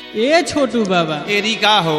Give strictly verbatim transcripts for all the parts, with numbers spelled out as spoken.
ए छोटू बाबा एरी का हो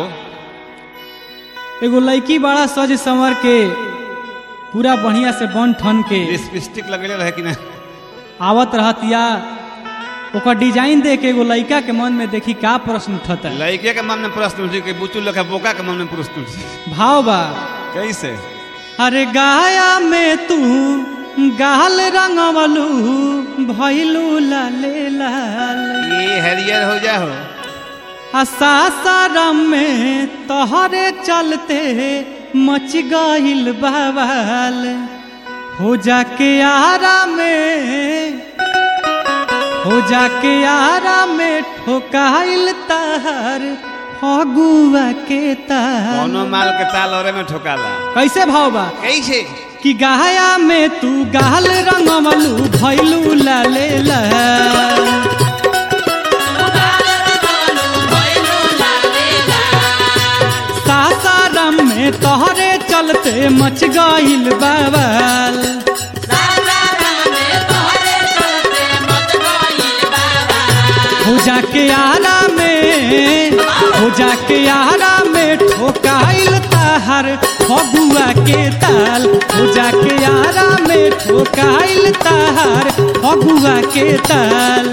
एगो लड़की बड़ा सज संवर के पूरा बढ़िया से बन ठन के लिपस्टिक लगले रहे कि ना आवत रहतिया ओकर डिजाइन देख के एगो लड़का के मन में देखी का प्रश्न उठता लड़के के मन में प्रश्न उठी कि बुचू लखा बोका के मन में प्रश्न उठी भाव बा कैसे अरे गाया में तू गाल रंगवलू भइलू लाले लाल ये हरियर हो जा हो सासाराम में तोहरे चलते मच गइल बवाल हो जाके आरा में हो जाके आरा में ठोकाइल तार फगुआ के ताल कोनो माल के ताल औरे में ठोकाला कैसे भाव बा कैसे कि गाया में तू गाल रंगवलू भइलू लाले लाल सासाराम में तोहरे चलते मच गइल बवाल हो जाके आरा में हो जाके आरा में ठोकाइल ताहर फगुआ के ताल हो जाके आरा में ठोकाइल ताहर फगुआ के ताल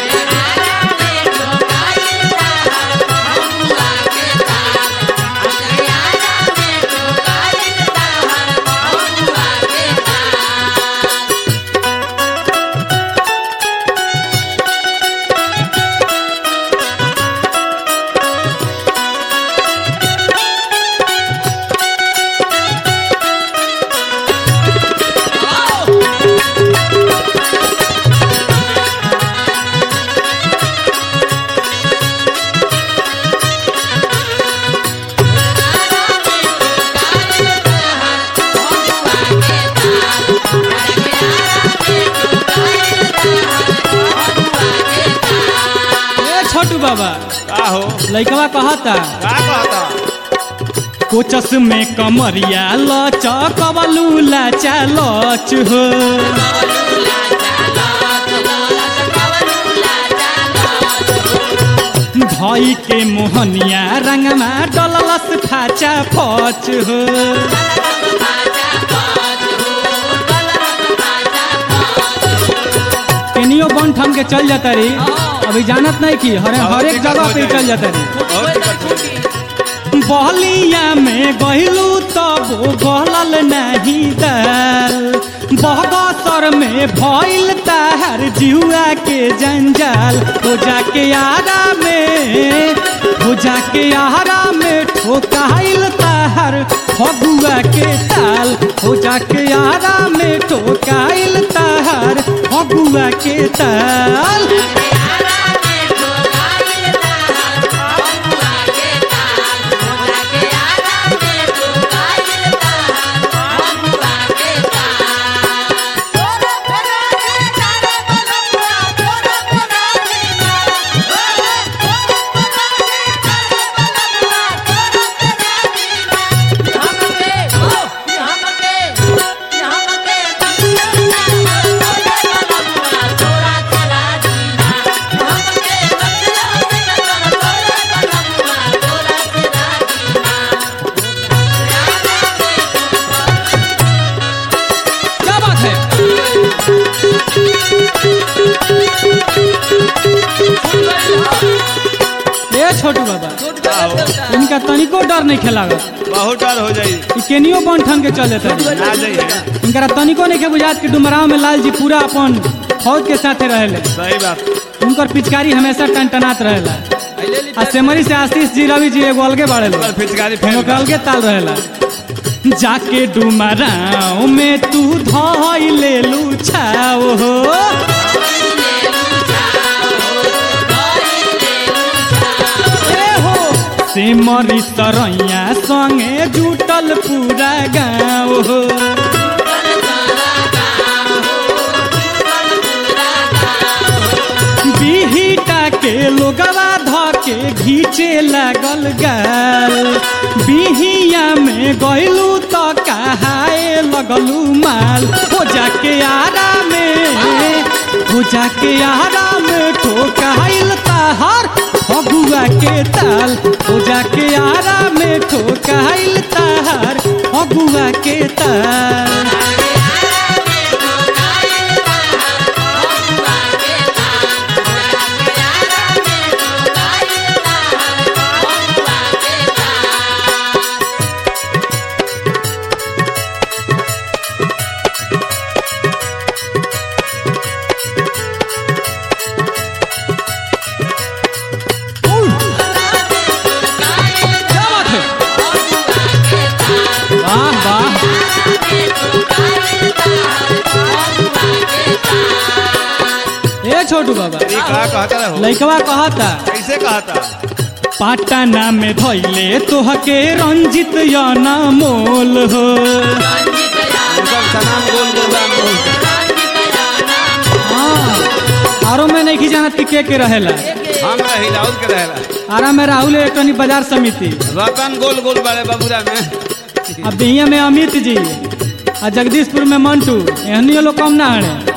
छोटू बाबा का हो लइकवा कहता का कहता कोचस में कमरिया लचकवलू लाचा लच हो भई के मोहनिया रंगमा डललस फाचा फच हो केनियो बन ठम के चल जाता री अभी जानत नहीं कि हर हर एक जगह पे चल जाता री बहलिया में गहिलू तब गहलल नहीं दाल बहगसर में भइल ताहर जिहुआ के जंजाल हो जाके आरा में हो जाके आरा में ठोकाइल ताहर फगुआ के ताल हो जाके आरा में ठोकाइल ताहर फगुआ के ताल छोटू बाबा इनका तनिको डर नहीं खेला बहुत डर हो जाई केनियो बन ठन के चल जाता ना जाइए इनका तनिको नहीं के बुझात कि डुमराव में लाल जी पूरा अपन फौज के साथे रहेले सही बात उनकर पिचकारी हमेशा टनटनात रहेला आ सेमरी से आशीष जी रवि जी एगो अलगे बाड़े पिचकारी फेंक अलगे ताल रहेला जाके डुमराव में तू धई ले लू छाव हो सिमरी तरैया संगे जुटल पूरा गाँव हो बिहिटा के लोगवा धके घींचे लागल गाल बिहिया में गइलू तो कहाए लगलू माल हो जाके आरा में हो जाके आरा में ठोकाइल ताहर फगुआ के के ताल हो जाके आरा में ठोकाइल तार अगुआ के ताल। ए छोटू बाबा ये कहा कहता रहो लइकवा कहता कैसे कहता पाटना में धैले तोहके रंजित याना मोल हो उनका सनाम गोल गोल राम गोल हाँ आरो में नहीं जानत कि के के रहेला हम रही राहुल के रहेला आरा में राहुल इलेक्ट्रॉनी बाजार समिति रतन गोल गोल बारे बाबूरा में अब बिहिया में अमित जी आ जगदीशपुर में मंटू एहनी लोग कम ना हड़े।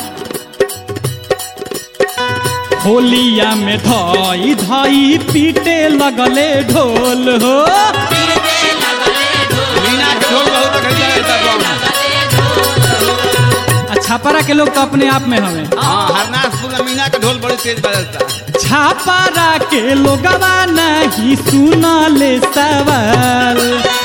होलिया में धई धई पीटे लगले ढोल हो मीना के ढोल बहुत खरीदा जाता आ छापारा के लोग तो अपने आप में हमें हां हरनाथपुर में मीना के ढोल बड़ी तेज बजता। छापारा के लोगवा नहीं सुनले सवाल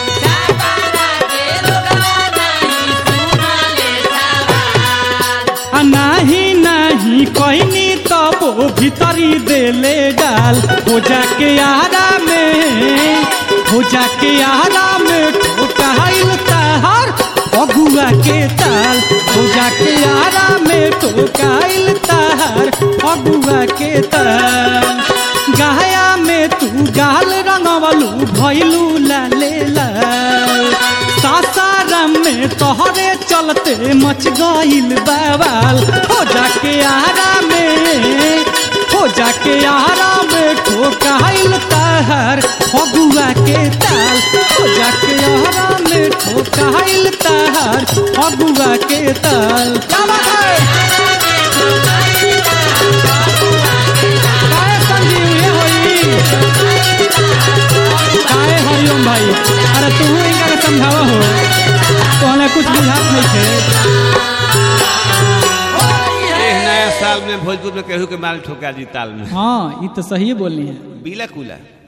नहीं नहीं कहनी तब वो भीतरी देले डाल हो जाके आरा में हो जाके आरा में ठोकाइल तार अगुआ के ताल हो जाके आरा में ठोकाइल तार अगुआ के ताल। गाया में तू गाल रंगवलू भैलू लाले लाल सासाराम में तोहरे चलते मच गइल बवाल हो जाके आरा में हो जाके आरा में ठोकाइल तार अगुआ के ताल हो जाके आरा में ठोकाइल तार अगुआ के ताल। क्या बात है काहे संजीव ये होई काहे हरिओम भाई अरे तू इनका के समझावा हो तो हमें कुछ बुझात नहीं थे। ये नया साल में भोजपुर में केहू के माल ठोका जी ताल में हाँ ये तो सही बोली है। बीला कूला